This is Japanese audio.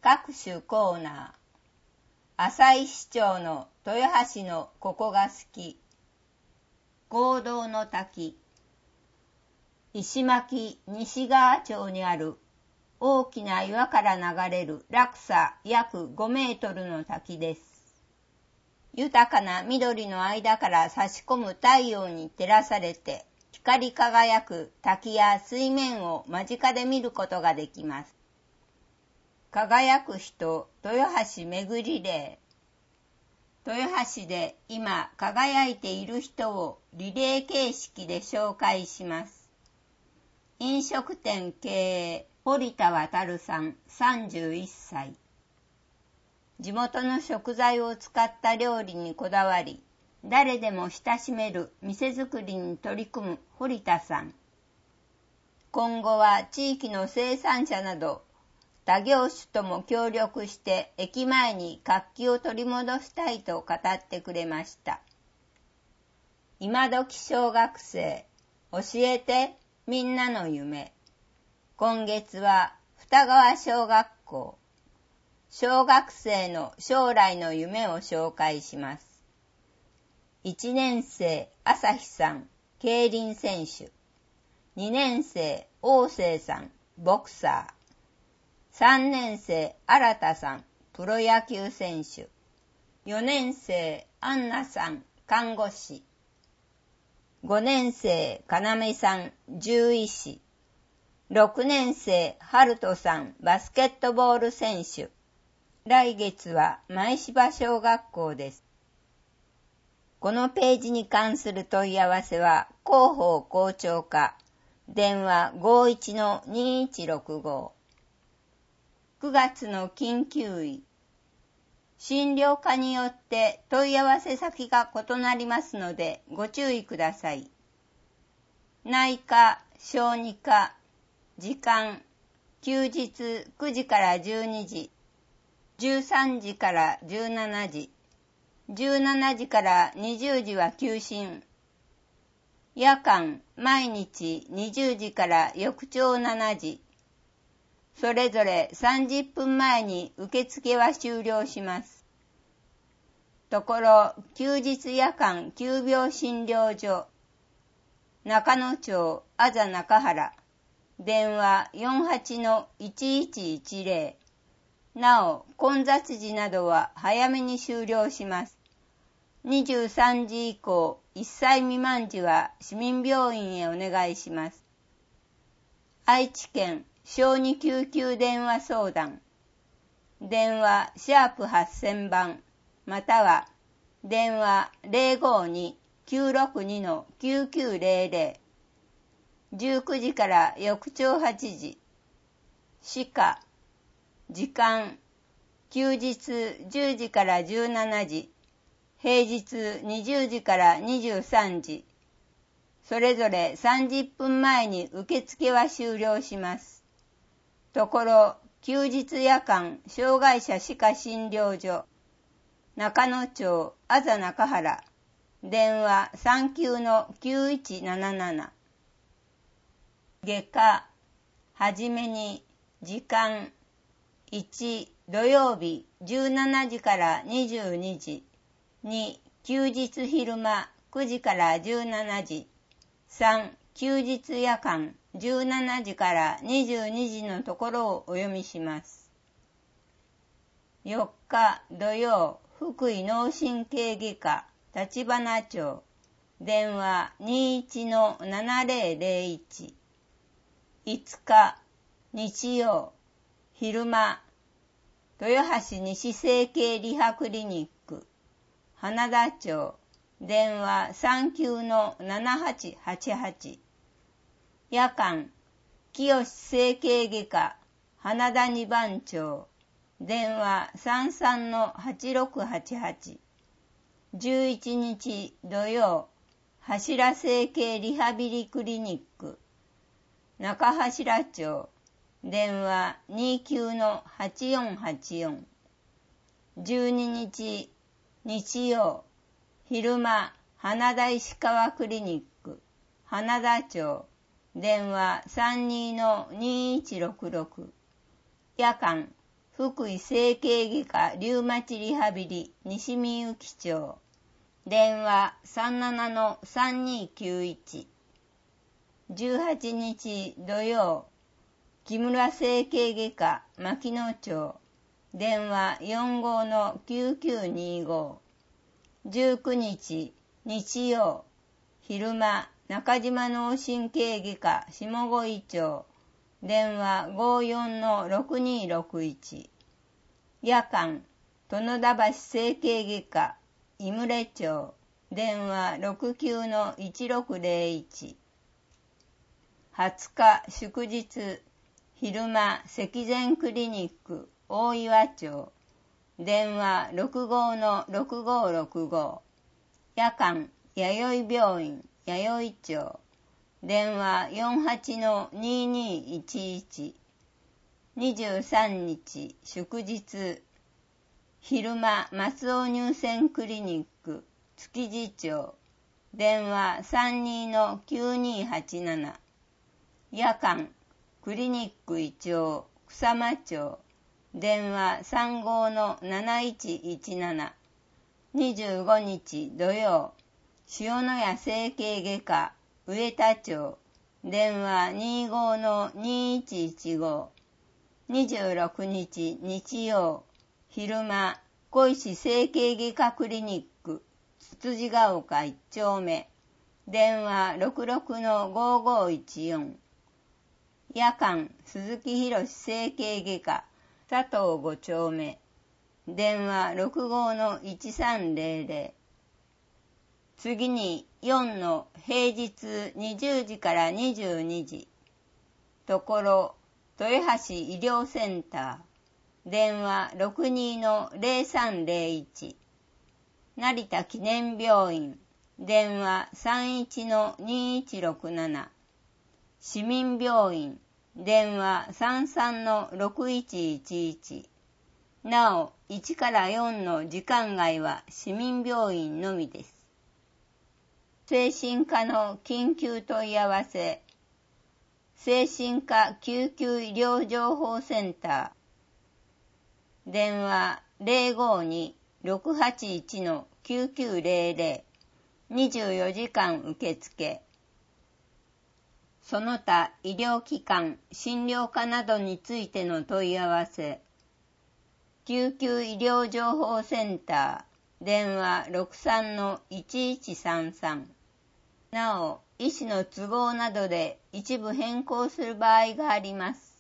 各種コーナー。旭市長の豊橋のここが好き。合同の滝。石巻西川町にある大きな岩から流れる落差約5メートルの滝です。豊かな緑の間から差し込む太陽に照らされて光り輝く滝や水面を間近で見ることができます。輝く人豊橋巡り例。豊橋で今輝いている人をリレー形式で紹介します。飲食店経営堀田渉さん31歳。地元の食材を使った料理にこだわり、誰でも親しめる店作りに取り組む堀田さん。今後は地域の生産者など他業種とも協力して駅前に活気を取り戻したいと語ってくれました。今時小学生、教えてみんなの夢。今月は二川小学校。小学生の将来の夢を紹介します。1年生、朝日さん、競輪選手。2年生、大生さん、ボクサー。3年生、新さん、プロ野球選手。4年生、アンナさん、看護師。5年生、かなめさん、獣医師。6年生、はるとさん、バスケットボール選手。来月は前芝小学校です。このページに関する問い合わせは、広報校長課、電話 51-2165。9月の緊急医。診療科によって問い合わせ先が異なりますのでご注意ください。内科、小児科、時間、休日9時から12時。13時から17時、17時から20時は休診。夜間、毎日20時から翌朝7時。それぞれ30分前に受付は終了します。ところ、休日夜間急病診療所。中野町、あざ中原。電話 48-1110。なお、混雑時などは早めに終了します。23時以降、1歳未満時は市民病院へお願いします。愛知県小児救急電話相談。電話#8000番、または電話 052-962-9900。19時から翌朝8時。歯科。時間、休日10時から17時、平日20時から23時。それぞれ30分前に受付は終了します。ところ、休日夜間障害者歯科診療所。中野町、あざ中原。電話39-9177。外科、はじめに、時間、1、土曜日17時から22時。2、休日昼間9時から17時。3、休日夜間17時から22時のところをお読みします。4日土曜、福井脳神経外科、立花町。電話 21-7001。5日、日曜、昼間、豊橋西整形リハクリニック、花田町、電話 39-7888。夜間、清整形外科、花田二番町、電話 33-8688。11日土曜、柱整形リハビリクリニック、中柱町、電話 29-8484。12日日曜、昼間、花田石川クリニック、花田町、電話 32-2166。夜間、 福井整形外科リュウマチリハビリ西みゆき町。電話 37-3291。18日土曜、木村整形外科牧野町。電話 45-9925。19日日曜、昼間、中島脳神経外科下越町。電話 54-6261。夜間、殿田橋整形外科井村町。電話 69-1601。20日祝日、昼間、積善クリニック大岩町。電話 65-6565。夜間、弥生病院弥生町。電話 48-2211。23日祝日、昼間、松尾乳腺クリニック築地町。電話 32-9287。夜間、クリニック医長草間町。電話 35-7117。25日土曜、塩谷整形外科上田町。電話 25-2115。26日日曜、昼間、小石整形外科クリニックつつじが丘1丁目。電話 66-5514。夜間、鈴木博整形外科佐藤5丁目。電話 65-1300。次に4の平日20時から22時。ところ、豊橋医療センター。電話 62-0301。成田記念病院。電話 31-2167。市民病院。電話 33-6111。なお、1から4の時間外は市民病院のみです。精神科の緊急問い合わせ。精神科救急医療情報センター。電話 052-681-9900。24時間受付。その他医療機関、診療科などについての問い合わせ。救急医療情報センター。電話 63-1133。なお、医師の都合などで一部変更する場合があります。